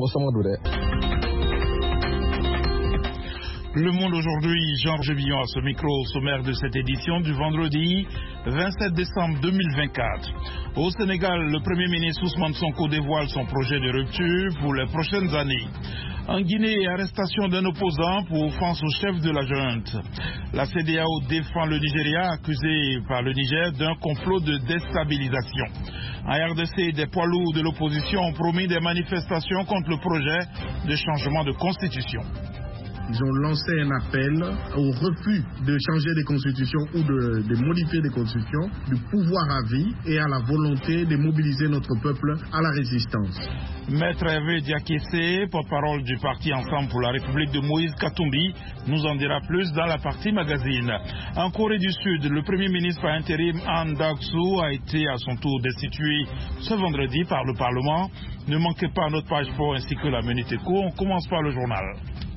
Le Monde aujourd'hui, Georges Billon à ce micro au sommaire de cette édition du vendredi 27 décembre 2024. Au Sénégal, le Premier ministre Ousmane Sonko dévoile son projet de rupture pour les prochaines années. En Guinée, arrestation d'un opposant pour offense au chef de la junte. La CEDEAO défend le Nigeria, accusé par le Niger d'un complot de déstabilisation. En RDC, des poids lourds de l'opposition ont promis des manifestations contre le projet de changement de constitution. Ils ont lancé un appel au refus de changer des constitutions ou de modifier des constitutions, du pouvoir à vie et à la volonté de mobiliser notre peuple à la résistance. Maître Hervé Diakessé, porte-parole du parti Ensemble pour la République de Moïse Katumbi, nous en dira plus dans la partie magazine. En Corée du Sud, le Premier ministre par intérim Han Duck-soo a été à son tour destitué ce vendredi par le Parlement. Ne manquez pas notre page sport ainsi que la Minute Éco. On commence par le journal.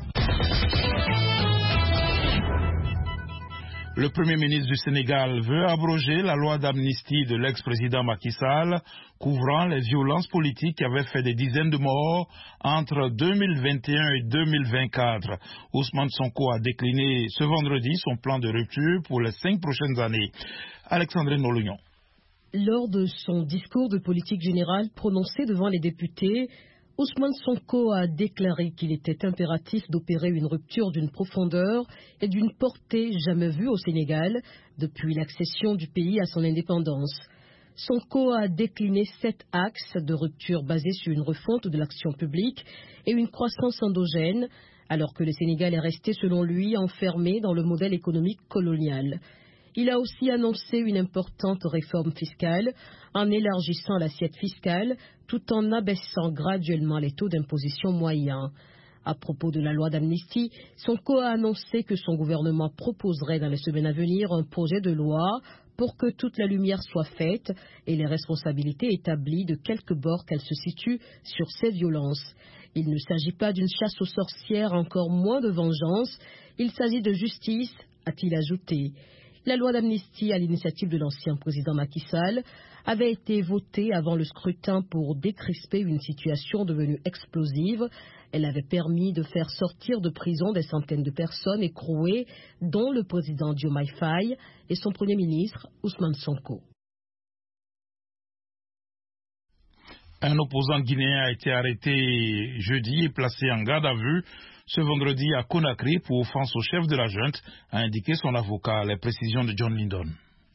Le Premier ministre du Sénégal veut abroger la loi d'amnistie de l'ex-président Macky Sall couvrant les violences politiques qui avaient fait des dizaines de morts entre 2021 et 2024. Ousmane Sonko a décliné ce vendredi son plan de rupture pour les 5 prochaines années. Alexandrine Nolognon. Lors de son discours de politique générale prononcé devant les députés, Ousmane Sonko a déclaré qu'il était impératif d'opérer une rupture d'une profondeur et d'une portée jamais vue au Sénégal depuis l'accession du pays à son indépendance. Sonko a décliné 7 axes de rupture basés sur une refonte de l'action publique et une croissance endogène, alors que le Sénégal est resté, selon lui, enfermé dans le modèle économique colonial. Il a aussi annoncé une importante réforme fiscale en élargissant l'assiette fiscale tout en abaissant graduellement les taux d'imposition moyens. À propos de la loi d'amnistie, Sonko a annoncé que son gouvernement proposerait dans les semaines à venir un projet de loi pour que toute la lumière soit faite et les responsabilités établies de quelque bord qu'elles se situent sur ces violences. Il ne s'agit pas d'une chasse aux sorcières, encore moins de vengeance. Il s'agit de justice, a-t-il ajouté. La loi d'amnistie à l'initiative de l'ancien président Macky Sall avait été votée avant le scrutin pour décrisper une situation devenue explosive. Elle avait permis de faire sortir de prison des centaines de personnes écrouées, dont le président Diomaye Faye et son premier ministre Ousmane Sonko. Un opposant guinéen a été arrêté jeudi et placé en garde à vue ce vendredi à Conakry pour offense au chef de la junte, a indiqué son avocat. Les précisions de John Lindon.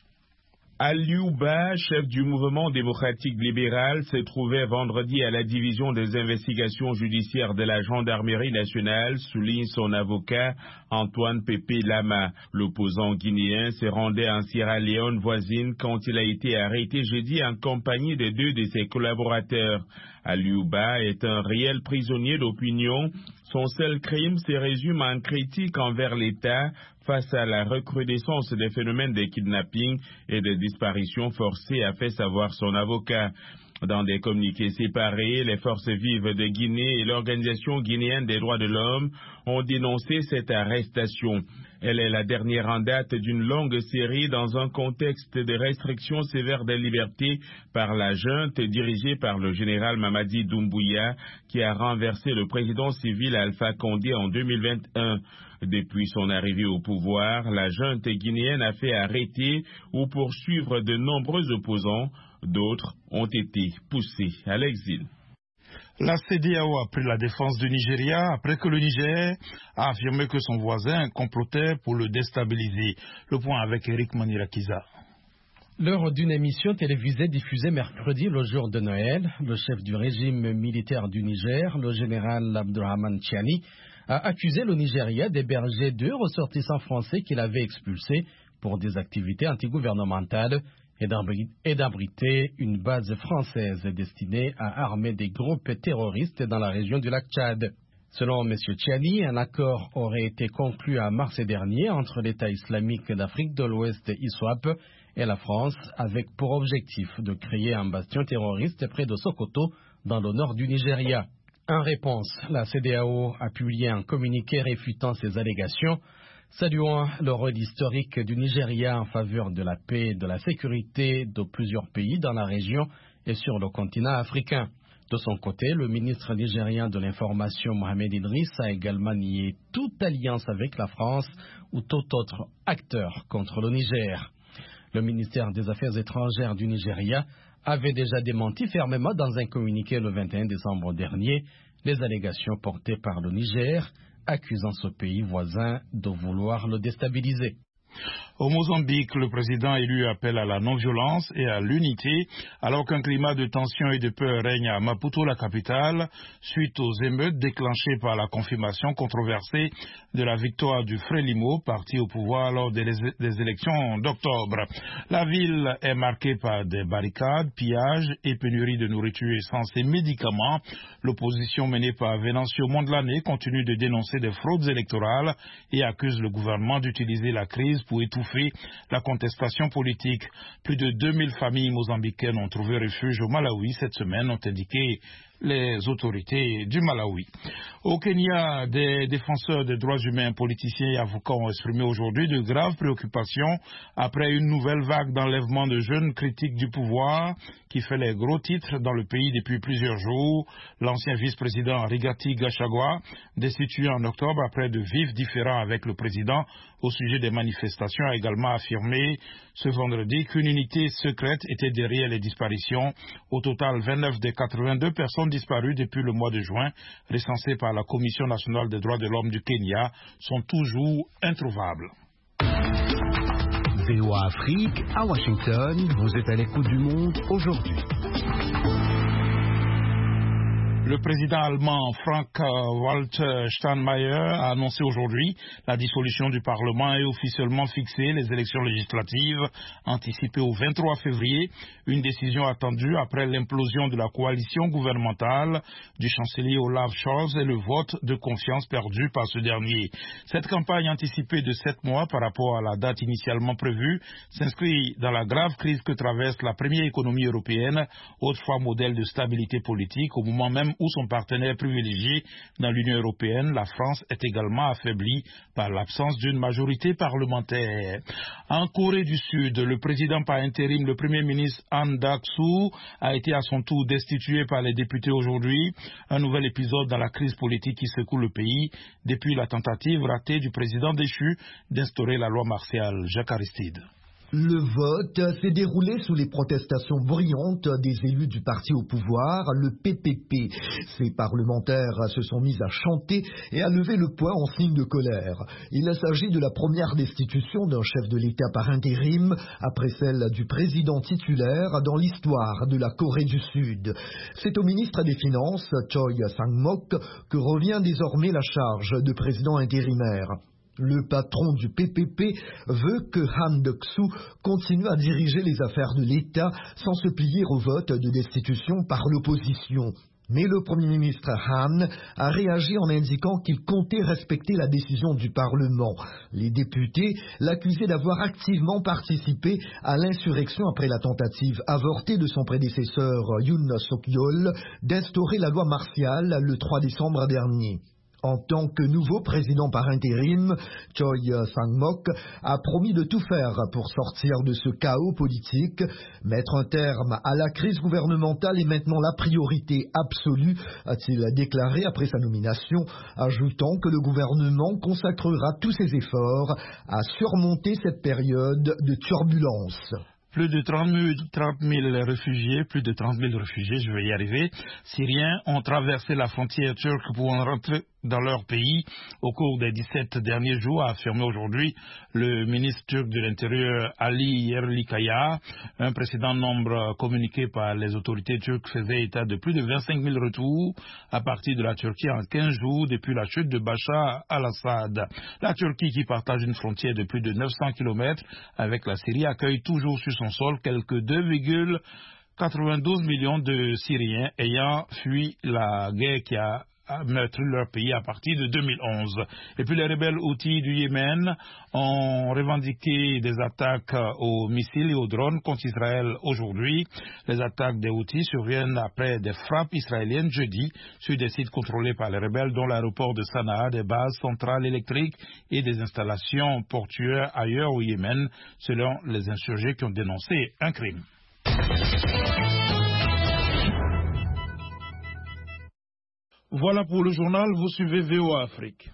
Aliou Ba, chef du mouvement démocratique libéral, s'est trouvé vendredi à la division des investigations judiciaires de la gendarmerie nationale, souligne son avocat Antoine Pépé Lama. L'opposant guinéen se rendait en Sierra Leone voisine quand il a été arrêté jeudi en compagnie de 2 de ses collaborateurs. Aliou Ba est un réel prisonnier d'opinion. Son seul crime se résume en critique envers l'État face à la recrudescence des phénomènes de kidnapping et de disparitions forcées, a fait savoir son avocat. Dans des communiqués séparés, les forces vives de Guinée et l'Organisation guinéenne des droits de l'homme ont dénoncé cette arrestation. Elle est la dernière en date d'une longue série dans un contexte de restrictions sévères des libertés par la junte dirigée par le général Mamadi Doumbouya qui a renversé le président civil Alpha Condé en 2021. Depuis son arrivée au pouvoir, la junte guinéenne a fait arrêter ou poursuivre de nombreux opposants. D'autres ont été poussés à l'exil. La CEDEAO a pris la défense du Nigeria après que le Niger a affirmé que son voisin complotait pour le déstabiliser. Le point avec Eric Manirakiza. Lors d'une émission télévisée diffusée mercredi, le jour de Noël, le chef du régime militaire du Niger, le général Abdourahmane Tiani, a accusé le Nigeria d'héberger 2 ressortissants français qu'il avait expulsés pour des activités antigouvernementales et d'abriter une base française destinée à armer des groupes terroristes dans la région du lac Tchad. Selon M. Tiani, un accord aurait été conclu en mars dernier entre l'État islamique d'Afrique de l'Ouest ISWAP et la France, avec pour objectif de créer un bastion terroriste près de Sokoto, dans le nord du Nigeria. En réponse, la CEDEAO a publié un communiqué réfutant ces allégations, saluant le rôle historique du Nigeria en faveur de la paix et de la sécurité de plusieurs pays dans la région et sur le continent africain. De son côté, le ministre nigérien de l'Information Mohamed Idriss a également nié toute alliance avec la France ou tout autre acteur contre le Niger. Le ministère des Affaires étrangères du Nigeria avait déjà démenti fermement dans un communiqué le 21 décembre dernier les allégations portées par le Niger, accusant ce pays voisin de vouloir le déstabiliser. Au Mozambique, le président élu appelle à la non-violence et à l'unité, alors qu'un climat de tension et de peur règne à Maputo, la capitale, suite aux émeutes déclenchées par la confirmation controversée de la victoire du Frelimo, parti au pouvoir lors des élections d'octobre. La ville est marquée par des barricades, pillages et pénurie de nourriture, essence et médicaments. L'opposition menée par Venancio Mondlane continue de dénoncer des fraudes électorales et accuse le gouvernement d'utiliser la crise pour étouffer la contestation politique. Plus de 2000 familles mozambicaines ont trouvé refuge au Malawi cette semaine, ont indiqué les autorités du Malawi. Au Kenya, des défenseurs des droits humains, politiciens et avocats ont exprimé aujourd'hui de graves préoccupations après une nouvelle vague d'enlèvement de jeunes critiques du pouvoir qui fait les gros titres dans le pays depuis plusieurs jours. L'ancien vice-président Rigathi Gachagua, destitué en octobre après de vifs différends avec le président au sujet des manifestations, a également affirmé ce vendredi qu'une unité secrète était derrière les disparitions. Au total, 29 des 82 personnes disparues depuis le mois de juin, recensées par la Commission nationale des droits de l'homme du Kenya, sont toujours introuvables. VOA Afrique, à Washington, vous êtes à l'écoute du monde aujourd'hui. Le président allemand Frank-Walter Steinmeier a annoncé aujourd'hui la dissolution du Parlement et officiellement fixé les élections législatives anticipées au 23 février, une décision attendue après l'implosion de la coalition gouvernementale du chancelier Olaf Scholz et le vote de confiance perdu par ce dernier. Cette campagne anticipée de 7 mois par rapport à la date initialement prévue s'inscrit dans la grave crise que traverse la première économie européenne, autrefois modèle de stabilité politique, au moment même où son partenaire privilégié dans l'Union européenne, la France, est également affaiblie par l'absence d'une majorité parlementaire. En Corée du Sud, le président par intérim, le premier ministre Han Duck-soo, a été à son tour destitué par les députés aujourd'hui. Un nouvel épisode dans la crise politique qui secoue le pays depuis la tentative ratée du président déchu d'instaurer la loi martiale. Jacques Aristide. Le vote s'est déroulé sous les protestations bruyantes des élus du parti au pouvoir, le PPP. Ces parlementaires se sont mis à chanter et à lever le poing en signe de colère. Il s'agit de la première destitution d'un chef de l'État par intérim, après celle du président titulaire dans l'histoire de la Corée du Sud. C'est au ministre des Finances, Choi Sang-mok, que revient désormais la charge de président intérimaire. Le patron du PPP veut que Han Duck-soo continue à diriger les affaires de l'État sans se plier au vote de destitution par l'opposition. Mais le Premier ministre Han a réagi en indiquant qu'il comptait respecter la décision du Parlement. Les députés l'accusaient d'avoir activement participé à l'insurrection après la tentative avortée de son prédécesseur Yoon Suk-yeol d'instaurer la loi martiale le 3 décembre dernier. En tant que nouveau président par intérim, Choi Sang-mok a promis de tout faire pour sortir de ce chaos politique. Mettre un terme à la crise gouvernementale est maintenant la priorité absolue, a-t-il déclaré après sa nomination, ajoutant que le gouvernement consacrera tous ses efforts à surmonter cette période de turbulence. Plus de 30 000 réfugiés, je vais y arriver, Syriens ont traversé la frontière turque pour en rentrer dans leur pays au cours des 17 derniers jours, a affirmé aujourd'hui le ministre turc de l'Intérieur Ali Yerlikaya. Un précédent nombre communiqué par les autorités turques faisait état de plus de 25 000 retours à partir de la Turquie en 15 jours depuis la chute de Bachar al-Assad. La Turquie, qui partage une frontière de plus de 900 km avec la Syrie, accueille toujours sur son sol quelques 2,92 millions de Syriens ayant fui la guerre qui a meurtri leur pays à partir de 2011. Et puis les rebelles Houthis du Yémen ont revendiqué des attaques aux missiles et aux drones contre Israël aujourd'hui. Les attaques des Houthis surviennent après des frappes israéliennes jeudi sur des sites contrôlés par les rebelles, dont l'aéroport de Sanaa, des bases centrales électriques et des installations portuaires ailleurs au Yémen, selon les insurgés qui ont dénoncé un crime. Voilà pour le journal, vous suivez VOA Afrique.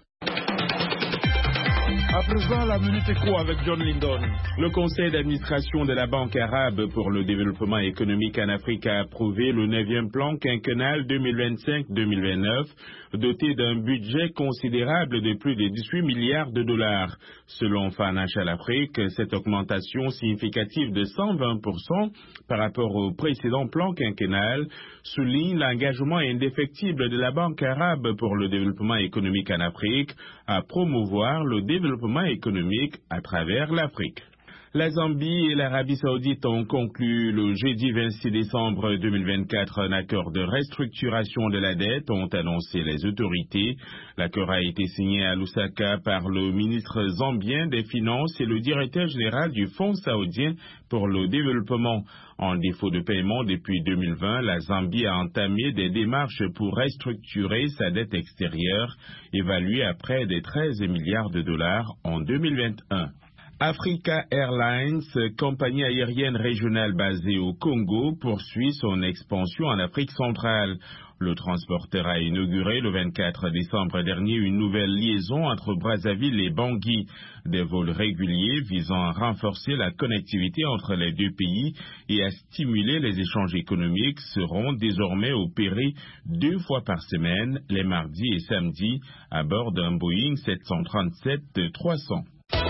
À présent, la Minute Éco avec John Lindon. Le conseil d'administration de la Banque arabe pour le développement économique en Afrique a approuvé le 9e plan quinquennal 2025-2029, doté d'un budget considérable de plus de 18 milliards de dollars. Selon Financial Afrique, cette augmentation significative de 120% par rapport au précédent plan quinquennal souligne l'engagement indéfectible de la Banque arabe pour le développement économique en Afrique à promouvoir le développement économique à travers l'Afrique. La Zambie et l'Arabie saoudite ont conclu le jeudi 26 décembre 2024 un accord de restructuration de la dette, ont annoncé les autorités. L'accord a été signé à Lusaka par le ministre zambien des Finances et le directeur général du Fonds saoudien pour le développement. En défaut de paiement depuis 2020, la Zambie a entamé des démarches pour restructurer sa dette extérieure, évaluée à près de 13 milliards de dollars en 2021. Africa Airlines, compagnie aérienne régionale basée au Congo, poursuit son expansion en Afrique centrale. Le transporteur a inauguré le 24 décembre dernier une nouvelle liaison entre Brazzaville et Bangui. Des vols réguliers visant à renforcer la connectivité entre les deux pays et à stimuler les échanges économiques seront désormais opérés 2 fois par semaine, les mardis et samedis, à bord d'un Boeing 737-300.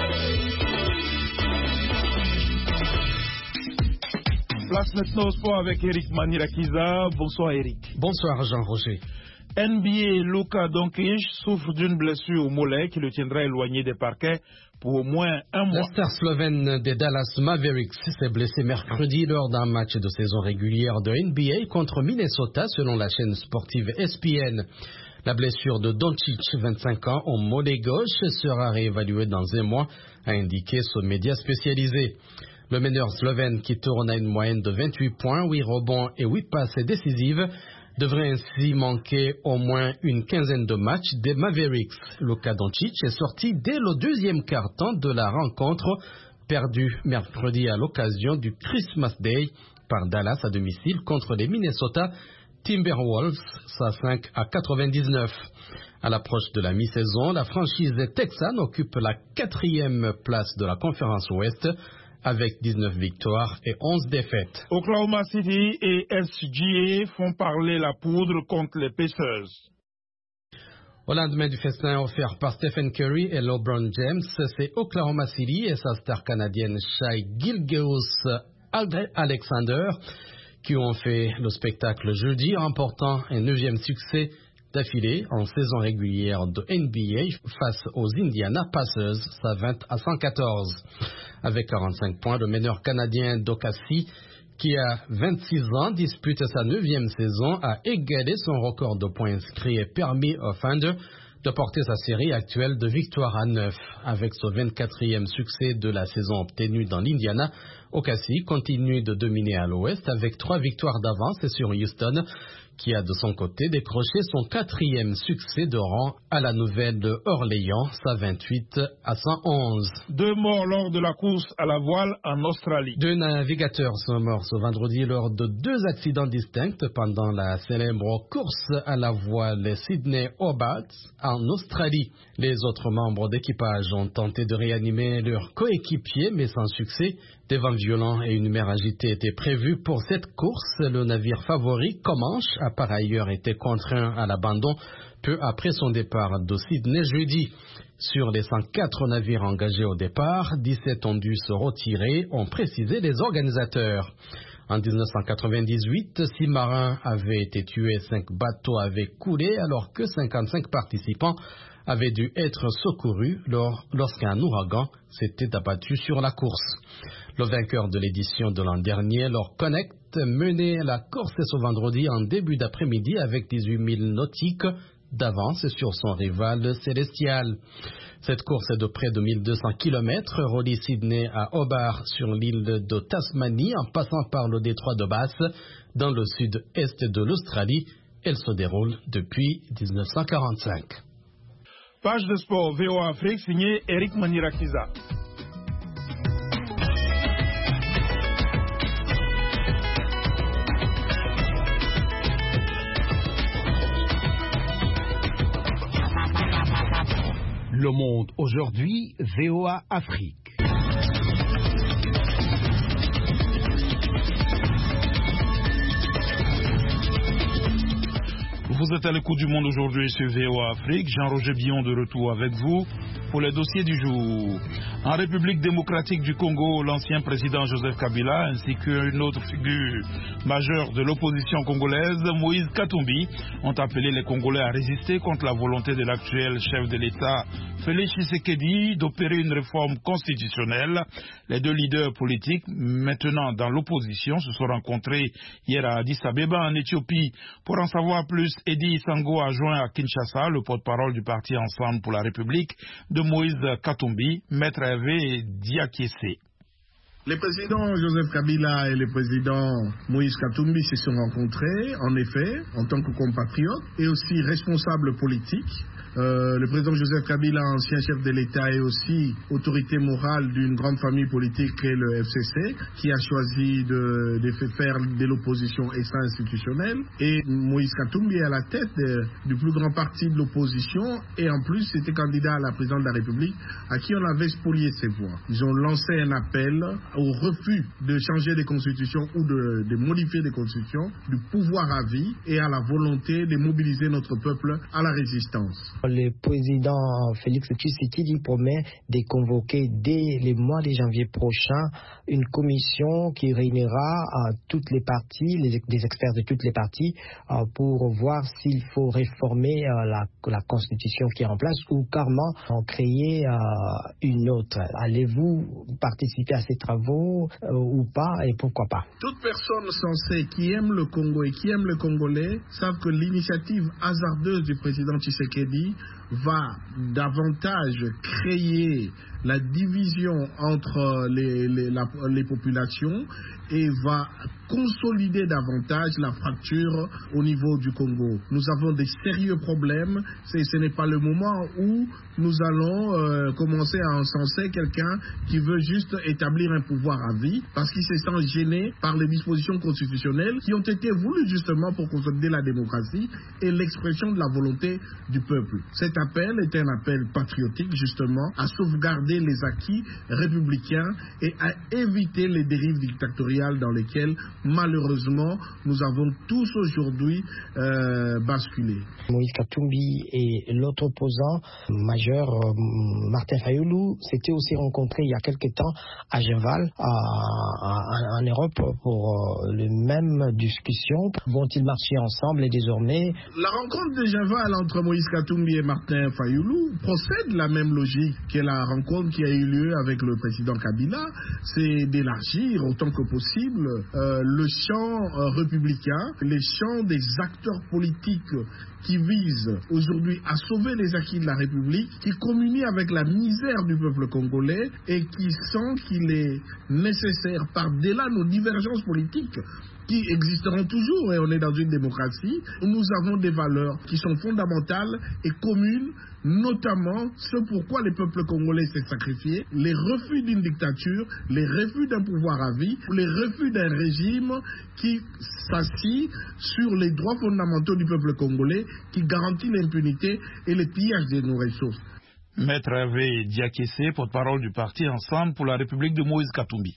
Place maintenant au sport avec Eric Manirakiza. Bonsoir Eric. Bonsoir Jean-Roger. NBA Luka Doncic souffre d'une blessure au mollet qui le tiendra éloigné des parquets pour au moins un mois. La star slovène des Dallas Mavericks s'est blessée mercredi lors d'un match de saison régulière de NBA contre Minnesota selon la chaîne sportive ESPN. La blessure de Doncic, 25 ans, au mollet gauche sera réévaluée dans un mois, a indiqué ce média spécialisé. Le meneur slovène, qui tourne à une moyenne de 28 points, 8 rebonds et 8 passes décisives, devrait ainsi manquer au moins une quinzaine de matchs des Mavericks. Luka Doncic est sorti dès le deuxième quart-temps de la rencontre, perdue mercredi à l'occasion du Christmas Day par Dallas à domicile contre les Minnesota Timberwolves, 105-99. À l'approche de la mi-saison, la franchise texane occupe la 4e place de la conférence Ouest, avec 19 victoires et 11 défaites. Oklahoma City et SGA font parler la poudre contre les Pacers. Au lendemain du festin offert par Stephen Curry et LeBron James, c'est Oklahoma City et sa star canadienne Shai Gilgeous-Alexander qui ont fait le spectacle jeudi, remportant un 9e succès d'affilée en saison régulière de NBA face aux Indiana Pacers, 120-114. Avec 45 points, le meneur canadien d'Ocassie, qui a 26 ans, dispute sa 9e saison, a égalé son record de points inscrits et permis au Thunder de porter sa série actuelle de victoires à 9. Avec son 24e succès de la saison obtenu dans l'Indiana, Ocassie continue de dominer à l'Ouest avec 3 victoires d'avance sur Houston, qui a de son côté décroché son 4e succès de rang à la Nouvelle-Orléans, 128-111. 2 morts lors de la course à la voile en Australie. 2 navigateurs sont morts ce vendredi lors de 2 accidents distincts pendant la célèbre course à la voile Sydney-Hobart en Australie. Les autres membres d'équipage ont tenté de réanimer leurs coéquipiers, mais sans succès. Des vents violents et une mer agitée étaient prévus pour cette course. Le navire favori, Comanche, a par ailleurs été contraint à l'abandon peu après son départ de Sydney jeudi. Sur les 104 navires engagés au départ, 17 ont dû se retirer, ont précisé les organisateurs. En 1998, 6 marins avaient été tués, 5 bateaux avaient coulé, alors que 55 participants avaient dû être secourus lorsqu'un ouragan s'était abattu sur la course. Le vainqueur de l'édition de l'an dernier, Lord Connect, menait la course ce vendredi en début d'après-midi avec 18 000 nautiques d'avance sur son rival Celestial. Cette course est de près de 1200 km, relie Sydney à Hobart sur l'île de Tasmanie en passant par le détroit de Bass dans le sud-est de l'Australie. Elle se déroule depuis 1945. Page de sport VOA Afrique signée Eric Manirakiza. Le Monde aujourd'hui, VOA Afrique. Vous êtes à l'écoute du Monde aujourd'hui sur VOA Afrique. Jean-Roger Billon de retour avec vous pour les dossiers du jour. En République démocratique du Congo, l'ancien président Joseph Kabila ainsi qu'une autre figure majeure de l'opposition congolaise, Moïse Katumbi, ont appelé les Congolais à résister contre la volonté de l'actuel chef de l'État, Félix Tshisekedi, d'opérer une réforme constitutionnelle. Les deux leaders politiques, maintenant dans l'opposition, se sont rencontrés hier à Addis Abeba en Éthiopie. Pour en savoir plus, Edi Sango a joint à Kinshasa le porte-parole du parti Ensemble pour la République de Moïse Katumbi, Maître Hervé Diakessé. Les présidents Joseph Kabila et le président Moïse Katumbi se sont rencontrés, en effet, en tant que compatriotes et aussi responsables politiques. Le président Joseph Kabila, ancien chef de l'État, est aussi autorité morale d'une grande famille politique qui est le FCC, qui a choisi de faire de l'opposition extra-institutionnelle. Et Moïse Katumbi est à la tête du plus grand parti de l'opposition et en plus était candidat à la présidence de la République à qui on avait spolié ses voix. Ils ont lancé un appel au refus de changer des constitutions ou de modifier des constitutions, du pouvoir à vie et à la volonté de mobiliser notre peuple à la résistance. Le président Félix Tshisekedi promet de convoquer dès le mois de janvier prochain une commission qui réunira toutes les parties, des experts de toutes les parties, pour voir s'il faut réformer la constitution qui est en place ou carrément en créer une autre. Allez-vous participer à ces travaux ou pas, et pourquoi pas? Toute personne sensée qui aime le Congo et qui aime le Congolais savent que l'initiative hasardeuse du président Tshisekedi va davantage créer la division entre les populations et va consolider davantage la fracture au niveau du Congo. Nous avons des sérieux problèmes. Ce n'est pas le moment où nous allons commencer à encenser quelqu'un qui veut juste établir un pouvoir à vie parce qu'il se sent gêné par les dispositions constitutionnelles qui ont été voulues justement pour consolider la démocratie et l'expression de la volonté du peuple. Cet appel est un appel patriotique justement à sauvegarder les acquis républicains et à éviter les dérives dictatoriales dans lesquelles malheureusement nous avons tous aujourd'hui basculé. Moïse Katumbi et l'autre opposant majeur Martin Fayulu s'étaient aussi rencontrés il y a quelque temps à Genval en Europe pour les mêmes discussions. Vont-ils marcher ensemble et désormais? La rencontre de Genval entre Moïse Katumbi et Martin Fayulu procède de la même logique que la rencontre qui a eu lieu avec le président Kabila, c'est d'élargir autant que possible le champ républicain, les champs des acteurs politiques qui visent aujourd'hui à sauver les acquis de la République, qui communient avec la misère du peuple congolais et qui sent qu'il est nécessaire, par-delà nos divergences politiques, qui existeront toujours, et on est dans une démocratie où nous avons des valeurs qui sont fondamentales et communes, notamment ce pourquoi les peuples congolais s'est sacrifié, les refus d'une dictature, les refus d'un pouvoir à vie, les refus d'un régime qui s'assit sur les droits fondamentaux du peuple congolais, qui garantit l'impunité et le pillage de nos ressources. Maître Hervé Diakessé, porte-parole du parti Ensemble pour la République de Moïse Katumbi.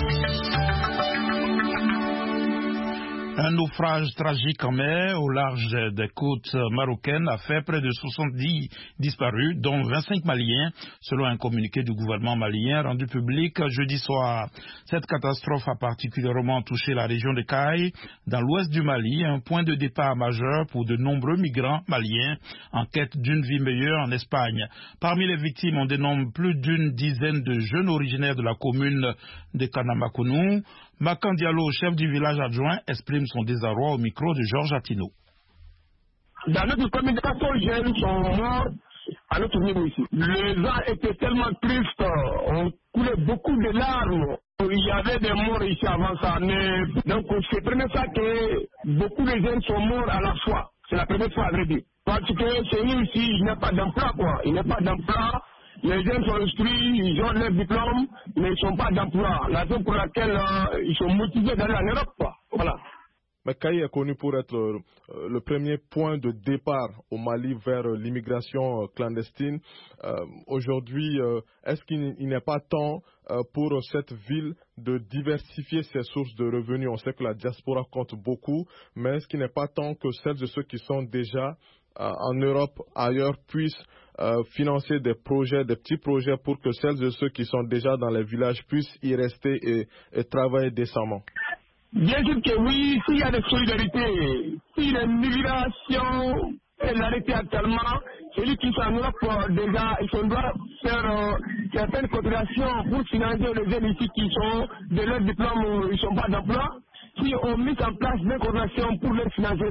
Un naufrage tragique en mer au large des côtes marocaines a fait près de 70 disparus, dont 25 Maliens, selon un communiqué du gouvernement malien rendu public jeudi soir. Cette catastrophe a particulièrement touché la région de Caille, dans l'ouest du Mali, un point de départ majeur pour de nombreux migrants maliens en quête d'une vie meilleure en Espagne. Parmi les victimes, on dénombre plus d'une dizaine de jeunes originaires de la commune de Kanamakounou. Makan Diallo, chef du village adjoint, exprime son désarroi au micro de Georges Attino. Dans notre commune, 14 jeunes sont morts à notre niveau ici. Les gens étaient tellement tristes, on coulait beaucoup de larmes. Il y avait des morts ici avant ça, mais donc c'est la première fois que beaucoup de jeunes sont morts à la fois. C'est la première fois à vrai dire. Parce que chez nous ici, il n'y a pas d'emploi, quoi. Il n'y a pas d'emploi. Les jeunes sont instruits, ils ont leur diplôme, mais ils ne sont pas d'emploi. La raison pour laquelle ils sont motivés d'aller en Europe, quoi. Voilà. Mais Kayi est connu pour être le premier point de départ au Mali vers l'immigration clandestine. Aujourd'hui, est-ce qu'il n'est pas temps pour cette ville de diversifier ses sources de revenus? On sait que la diaspora compte beaucoup, mais est-ce qu'il n'est pas temps que celles et ceux qui sont déjà en Europe, ailleurs, puissent financer des projets, des petits projets pour que celles et ceux qui sont déjà dans les villages puissent y rester et travailler décemment? Bien sûr que oui, s'il y a des solidarités, si l'immigration est arrêtée actuellement, celui qui s'en Europe déjà, il doit faire certaines cotisations pour financer les jeunes ici qui sont de leur diplôme, ils ne sont pas d'emploi. Si on met en place des cotisations pour les financer,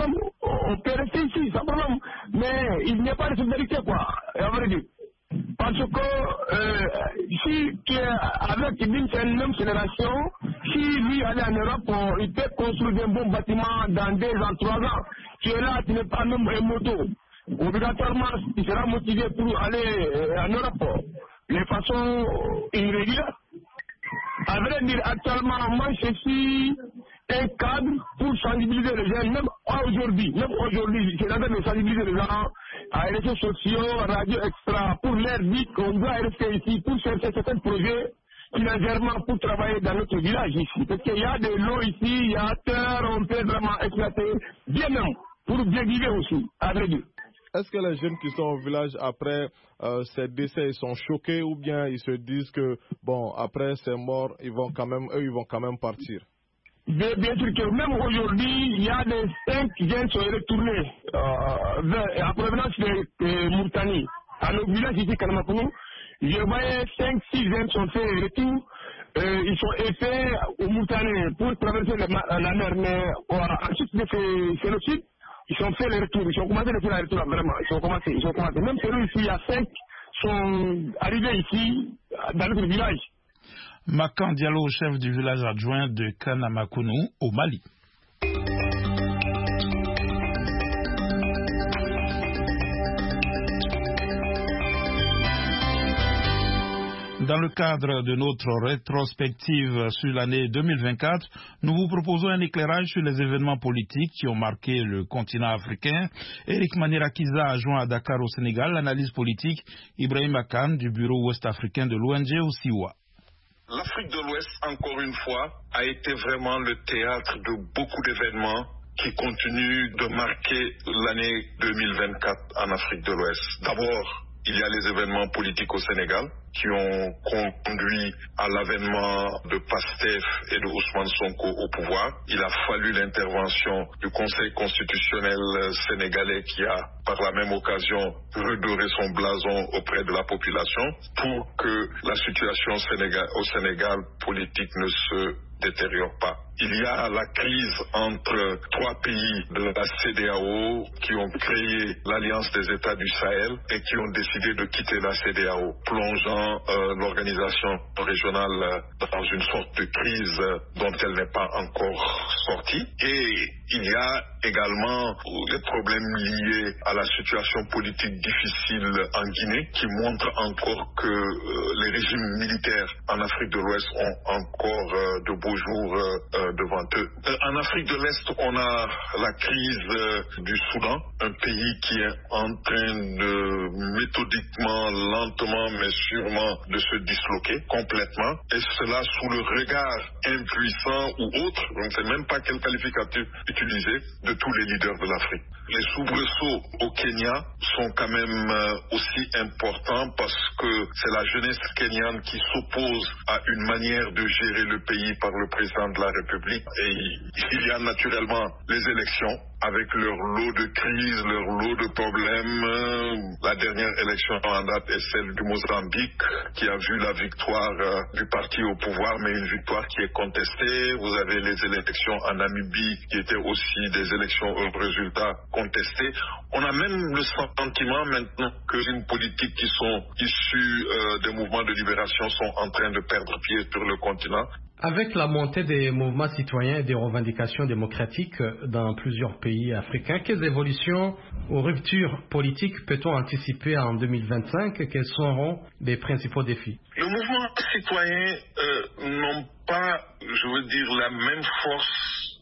on peut rester ici, sans problème. Mais il n'y a pas de solidarité, quoi, à vrai dire. Parce que si tu es avec une même génération, si lui allait en Europe, il peut construire un bon bâtiment dans 2 ans, 3 ans. Tu es là, tu n'es pas même un moto. Obligatoirement, tu seras motivé pour aller en Europe de façon irrégulière. À vrai dire, actuellement, moi je suis un cadre pour sensibiliser les gens, même aujourd'hui, c'est en train de sensibiliser les gens à les réseaux sociaux, radio extra, pour leur dire qu'on doit rester ici pour chercher certains projets financièrement pour travailler dans notre village ici. Parce qu'il y a de l'eau ici, il y a terre, on peut vraiment exploiter bien même, pour bien vivre aussi, à vrai dire. Est-ce que les jeunes qui sont au village après ces décès, ils sont choqués ou bien ils se disent que bon, après c'est mort, ils vont quand même partir? Bien sûr que même aujourd'hui, il y a des 5 jeunes qui sont retournés en provenance de Mauritanie. À nos villages ici, Kanamakoulou, je voyais 5-6 jeunes sont fait retour. Ils sont effets au Mauritanie pour traverser la mer, mais ensuite de ce génocide, ils ont fait le retour. Ils ont commencé à faire le retour, vraiment. Ils ont commencé. Même celui ici, il y a 5 sont arrivés ici, dans notre village. Makan Diallo, chef du village adjoint de Kanamakounou, au Mali. Dans le cadre de notre rétrospective sur l'année 2024, nous vous proposons un éclairage sur les événements politiques qui ont marqué le continent africain. Eric Manirakiza a joint à Dakar au Sénégal l'analyse politique Ibrahim Akan du bureau ouest-africain de l'ONG au Siwa. L'Afrique de l'Ouest, encore une fois, a été vraiment le théâtre de beaucoup d'événements qui continuent de marquer l'année 2024 en Afrique de l'Ouest. D'abord, il y a les événements politiques au Sénégal qui ont conduit à l'avènement de Pastef et de Ousmane Sonko au pouvoir. Il a fallu l'intervention du Conseil constitutionnel sénégalais qui a, par la même occasion, redoré son blason auprès de la population pour que la situation au Sénégal politique ne se détériore pas. Il y a la crise entre 3 pays de la CEDEAO qui ont créé l'Alliance des États du Sahel et qui ont décidé de quitter la CEDEAO, plongeant l'organisation régionale dans une sorte de crise dont elle n'est pas encore sortie. Et il y a également des problèmes liés à la situation politique difficile en Guinée qui montrent encore que les régimes militaires en Afrique de l'Ouest ont encore de beaux jours devant eux. En Afrique de l'Est, on a la crise du Soudan, un pays qui est en train de méthodiquement, lentement, mais sûrement de se disloquer complètement, et cela sous le regard impuissant ou autre, je ne sais même pas quel qualificatif utiliser, de tous les leaders de l'Afrique. Les soubresauts au Kenya sont quand même aussi importants parce que c'est la jeunesse kenyane qui s'oppose à une manière de gérer le pays par le président de la République. Et il y a naturellement les élections avec leur lot de crises, leur lot de problèmes. La dernière élection en date est celle du Mozambique qui a vu la victoire du parti au pouvoir, mais une victoire qui est contestée. Vous avez les élections en Namibie qui étaient aussi des élections aux résultats contestés. On a même le sentiment maintenant que les politiques qui sont issues des mouvements de libération sont en train de perdre pied sur le continent. Avec la montée des mouvements citoyens et des revendications démocratiques dans plusieurs pays africains, quelles évolutions ou ruptures politiques peut-on anticiper en 2025? Quels seront les principaux défis? Le mouvement citoyen n'ont pas, je veux dire, la même force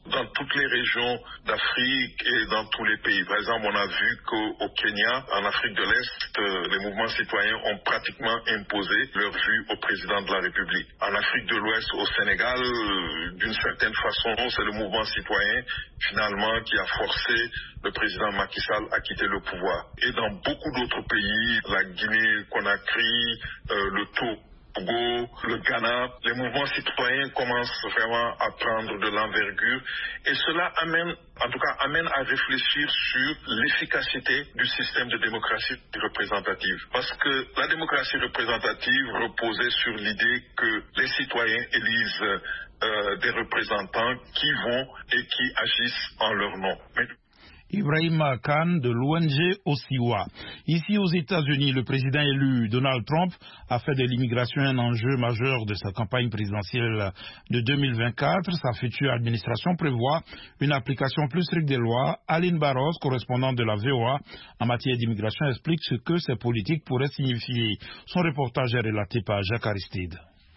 dans toutes les régions d'Afrique et dans tous les pays. Par exemple, on a vu qu'au Kenya, en Afrique de l'Est, les mouvements citoyens ont pratiquement imposé leur vue au président de la République. En Afrique de l'Ouest, au Sénégal, d'une certaine façon, c'est le mouvement citoyen finalement qui a forcé le président Macky Sall à quitter le pouvoir. Et dans beaucoup d'autres pays, la Guinée-Conakry, le Togo, le Ghana, les mouvements citoyens commencent vraiment à prendre de l'envergure et cela amène à réfléchir sur l'efficacité du système de démocratie représentative. Parce que la démocratie représentative reposait sur l'idée que les citoyens élisent des représentants qui vont et qui agissent en leur nom. Ibrahim Khan de l'ONG Osiwa. Ici aux États-Unis, le président élu Donald Trump a fait de l'immigration un enjeu majeur de sa campagne présidentielle de 2024. Sa future administration prévoit une application plus stricte des lois. Aline Barros, correspondante de la VOA en matière d'immigration, explique ce que ces politiques pourraient signifier. Son reportage est relaté par Jacques Aristide.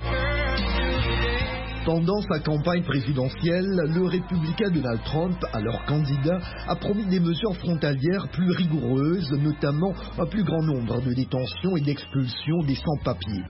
Pendant sa campagne présidentielle, le républicain Donald Trump, alors candidat, a promis des mesures frontalières plus rigoureuses, notamment un plus grand nombre de détentions et d'expulsions des sans-papiers.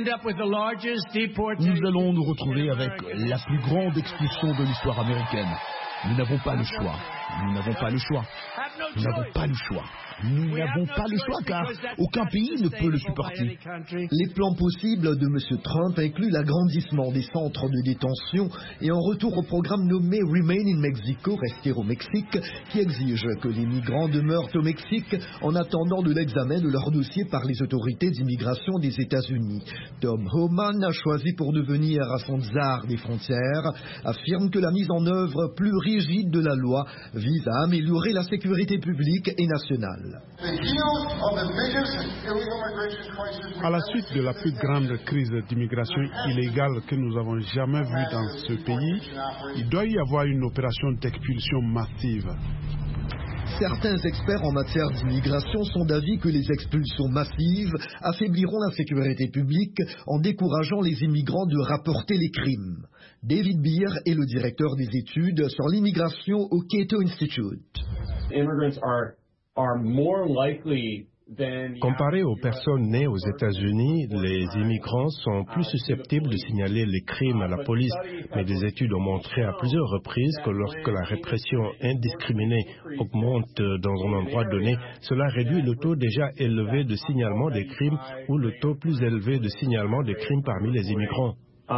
Nous allons nous retrouver avec la plus grande expulsion de l'histoire américaine. Nous n'avons pas le choix. Nous n'avons pas le choix. Nous n'avons pas le choix. Nous n'avons pas le choix car aucun pays ne peut le supporter. Les plans possibles de M. Trump incluent l'agrandissement des centres de détention et un retour au programme nommé Remain in Mexico, rester au Mexique, qui exige que les migrants demeurent au Mexique en attendant de l'examen de leur dossier par les autorités d'immigration des États-Unis. Tom Homan, choisi pour devenir à son tsar des frontières, affirme que la mise en œuvre plus rigide de la loi vise à améliorer la sécurité publique et nationale. À la suite de la plus grande crise d'immigration illégale que nous avons jamais vue dans ce pays, il doit y avoir une opération d'expulsion massive. Certains experts en matière d'immigration sont d'avis que les expulsions massives affaibliront la sécurité publique en décourageant les immigrants de rapporter les crimes. David Beer est le directeur des études sur l'immigration au Cato Institute. Comparé aux personnes nées aux États-Unis, les immigrants sont plus susceptibles de signaler les crimes à la police. Mais des études ont montré à plusieurs reprises que lorsque la répression indiscriminée augmente dans un endroit donné, cela réduit le taux déjà élevé de signalement des crimes ou le taux plus élevé de signalement des crimes parmi les immigrants.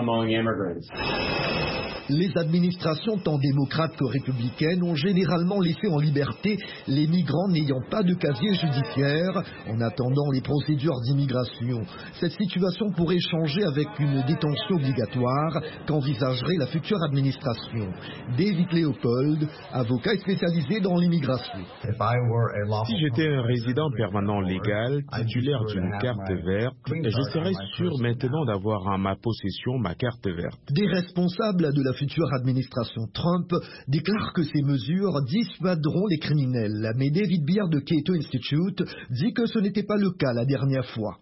Les administrations, tant démocrates que républicaines, ont généralement laissé en liberté les migrants n'ayant pas de casier judiciaire en attendant les procédures d'immigration. Cette situation pourrait changer avec une détention obligatoire qu'envisagerait la future administration. David Leopold, avocat spécialisé dans l'immigration. Si j'étais un résident permanent légal, titulaire d'une carte verte, je serais sûr maintenant d'avoir en ma possession ma carte verte. Des responsables de la future administration Trump déclare que ces mesures dissuaderont les criminels. Mais David Beer de Cato Institute dit que ce n'était pas le cas la dernière fois.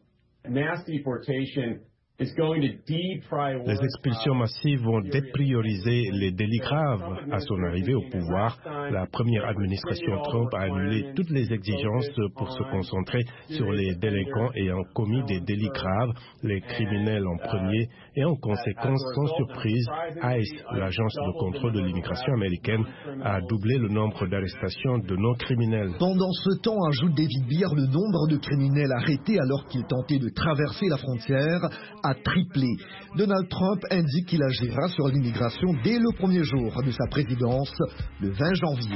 Les expulsions massives vont déprioriser les délits graves. À son arrivée au pouvoir, la première administration Trump a annulé toutes les exigences pour se concentrer sur les délinquants ayant commis des délits graves, les criminels en premier, et en conséquence, sans surprise, ICE, l'agence de contrôle de l'immigration américaine, a doublé le nombre d'arrestations de non-criminels. Pendant ce temps, ajoute David Beer, le nombre de criminels arrêtés alors qu'ils tentaient de traverser la frontière a triplé. Donald Trump indique qu'il agira sur l'immigration dès le premier jour de sa présidence, le 20 janvier.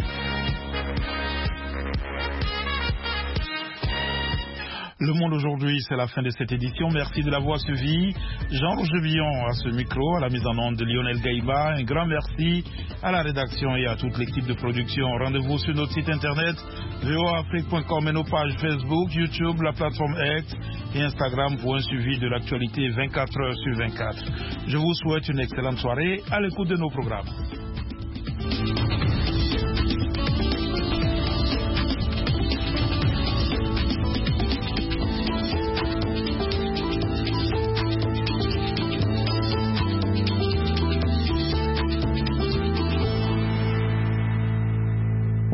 Le Monde aujourd'hui, c'est la fin de cette édition. Merci de l'avoir suivi. Jean-Roger Billon à ce micro, à la mise en onde de Lionel Gaïba. Un grand merci à la rédaction et à toute l'équipe de production. Rendez-vous sur notre site internet voafrique.com et nos pages Facebook, YouTube, la plateforme X et Instagram pour un suivi de l'actualité 24 heures sur 24. Je vous souhaite une excellente soirée à l'écoute de nos programmes.